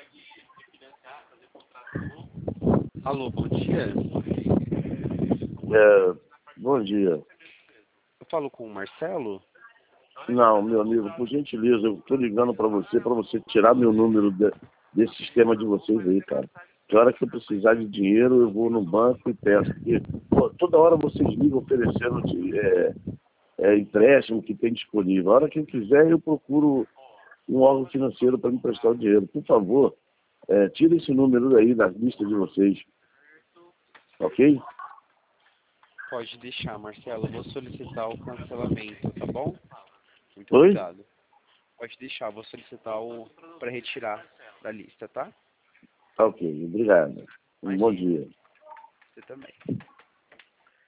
Alô, bom dia. Bom dia. Eu falo com o Marcelo? Não, meu amigo, por gentileza, eu estou ligando para você tirar meu número desse sistema de vocês aí, cara. Que hora que eu precisar de dinheiro, eu vou no banco e peço. Porque, pô, toda hora vocês ligam oferecendo empréstimo que tem disponível. A hora que eu quiser, eu procuro um órgão financeiro para me emprestar o dinheiro. Por favor, tira esse número aí da lista de vocês. Ok? Pode deixar, Marcelo. Eu vou solicitar o cancelamento, tá bom? Muito Oi? obrigado. Pode deixar, vou solicitar para retirar da lista, tá? Ok, obrigado. Um bom Imagina. dia. Você também.